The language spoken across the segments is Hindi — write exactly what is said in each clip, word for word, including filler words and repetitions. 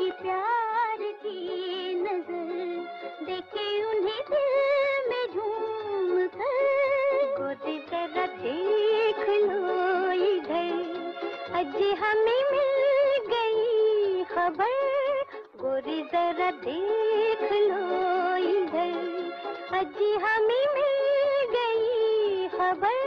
झुकी प्यार की नजर देखे उन्हें दिल में झूम कर। गोरी जरा देख लो इधर आज हमें मिल गई खबर। गोरी जरा देख लो इधर आज हमें मिल गई खबर।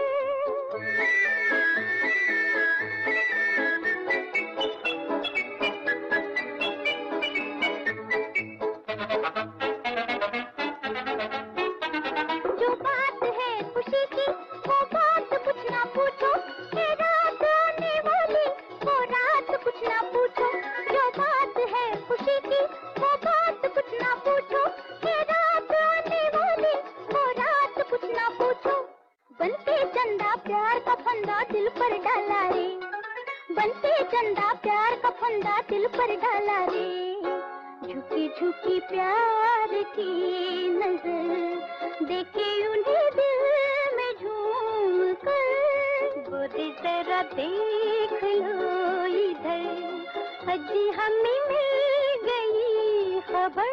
जो बात है खुशी की वो बात कुछ ना पूछो, ये रात आने वाली वो रात कुछ ना पूछो। जो बात है खुशी की वो बात कुछ ना पूछो, ये रात आने वाली वो रात कुछ ना पूछो। बनते चंदा प्यार का फंदा दिल पर डाला रे, बनते चंदा प्यार का फंदा दिल पर डाला रे। झुकी झुकी प्यार की नजर देखे उन्हें दिल में झूम कर। गोरी जरा देख लो इधर आज हमें मिल गई खबर।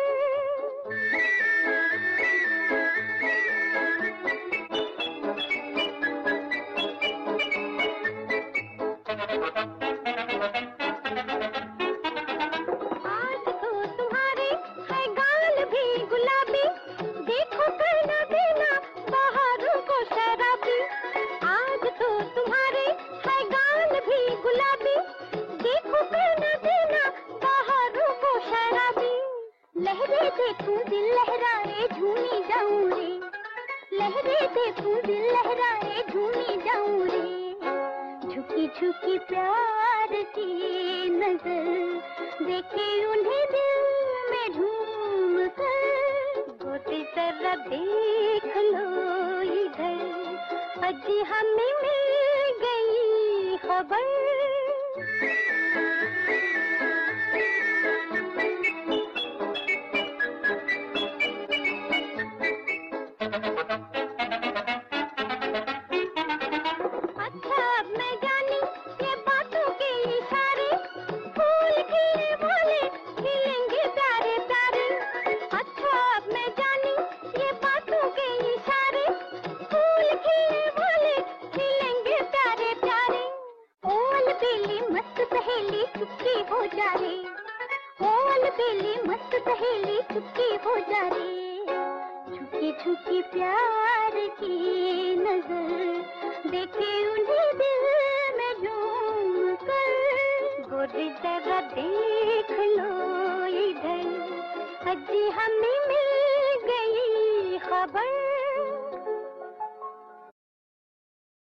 लहरे देखूं दिल लहराए झूमी जाऊं रे, लहरे देखूं दिल लहराए झूमी जाऊं रे। झुकी झुकी प्यार की नजर देखे उन्हें दिल में झूम कर। गोरी जरा देख लो इधर आज हमें मिल गई खबर। अच्छा अब मैं जानी ये बातों के इशारे, फूल खिलने वाले खिलेंगे प्यारे प्यारे। अच्छा अब मैं जानी ये बातों के इशारे, फूल खिलने वाले खिलेंगे प्यारे प्यारे। ओल बेली मस्त सहेली चुपकी हो जा रे, ओल बेली मस्त सहेली चुपकी हो जा रे। झुकी झुकी प्यार की नजर देखे उन्हें दिल में झूम कर। गोरी जरा देख लो इधर आज हमें मिल गई खबर।